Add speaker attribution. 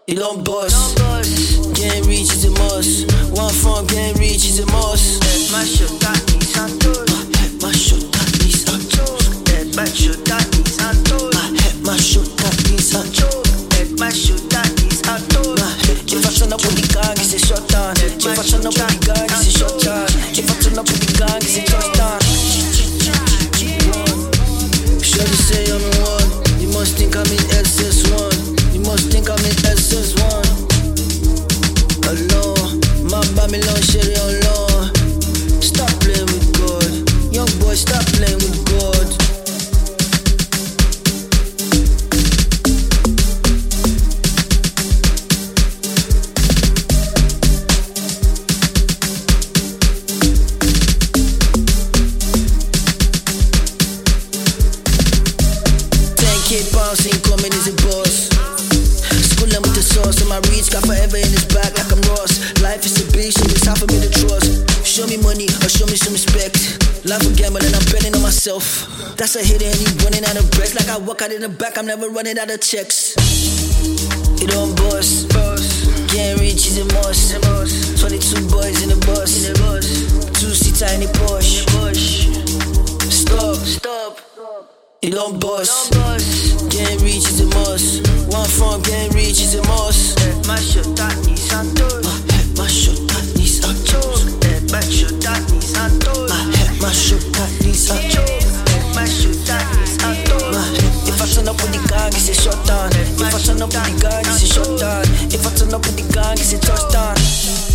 Speaker 1: Elon boss, can't reach is a must. One from can't reach is a must.
Speaker 2: Macho Tati Santos.
Speaker 1: Macho Tati Santos.
Speaker 2: Macho Tati Santos.
Speaker 1: Macho Tati Santos.
Speaker 2: Macho Tati Santos.
Speaker 1: If I turn up with the gang, it's a short time. If I turn up with the gang, it's a short time. If I turn up with the gang, it's a touchdown. Shorty say I'm in one. You must think I'm in SS1. You must think I'm in SS1. Alone, my Babylon shitty on law. Stop playing with God. Young boy, stop playing with God. Pounds incoming is a boss. Schooling with the sauce, and my reach got forever in his back like I'm Ross. Life is a bitch, so it's hard for me to trust. Show me money or show me some respect. Life a gamble and I'm betting on myself. That's a hit and he running out of breath. Like I walk out in the back, I'm never running out of checks. It on boss, can't reach is a must. 22 boys in the bus, 2-seater in the Porsche. Stop. Elon boss, can't reach is a must. One from can't reach is a must.
Speaker 2: Macho Tati Santos.
Speaker 1: Macho Tati Santos.
Speaker 2: Macho Tati Santos.
Speaker 1: Macho Tati Santos.
Speaker 2: Macho Tati Santos.
Speaker 1: If I turn up with the gang, it's a short time. If I turn up with the gang, it's a short time. If I turn up with the gang, it's a touchdown.